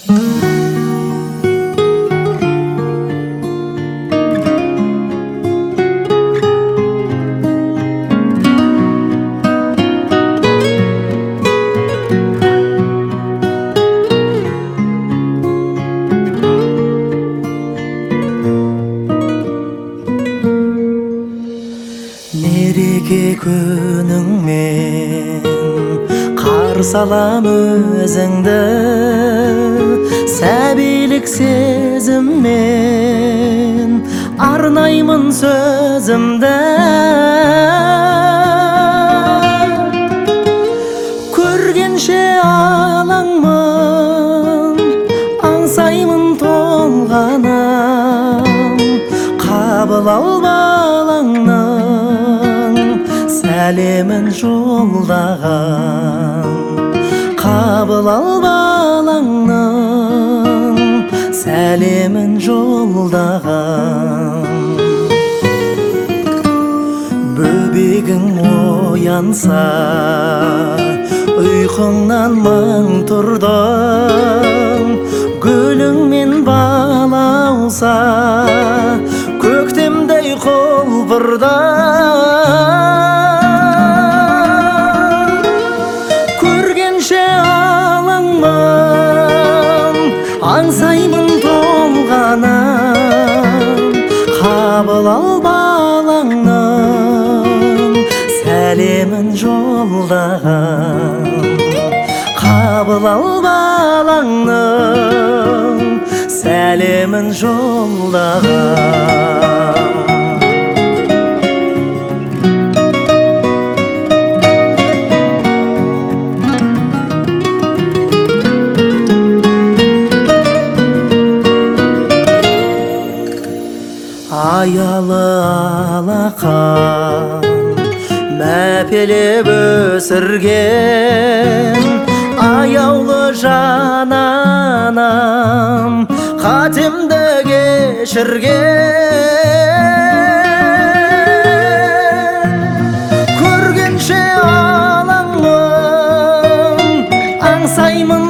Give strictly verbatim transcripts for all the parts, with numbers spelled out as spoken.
Нереке күніңмен қарсы алам өзіңді, сәбилік сезіммен арнаймын сөзімді. Көргенше алаңмын, аңсаймын толғанам, қабыл ал балаңнан сәлемін жолдаған. Қабыл ал балаңнан сәлемін жолдаған. Бөбегің оянса, ұйқыңнан мың тұрдың, гүліңмен балауса, көктемдей құлпырда. Көргенше алаңмын, аңсаймын толғанам, қабыл ал балаңнан сәлемін жолдаған. Қабыл ал балаңнан сәлемін жолдаған. Аялы алақан мәпелеп өсірген, аяулы жан анам қатемді кешірген. Көргенше алаңмын, аңсаймын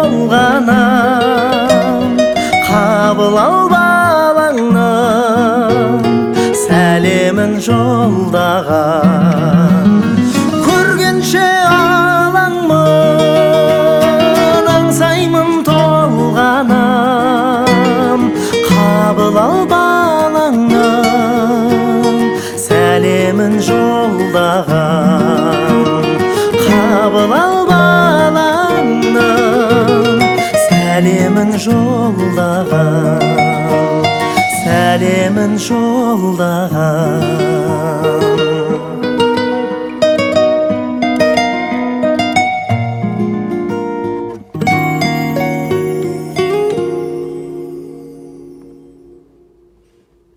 толғанам, қабыл ал балаңнан сәлемін жолдаған. Көргенше алаңмын, аңсаймын толғанам, қабыл ал балаңнан сәлемін жолдаған. Қабыл ал балаңнан сәлемін жолдаған. Сәлемін жолдаған.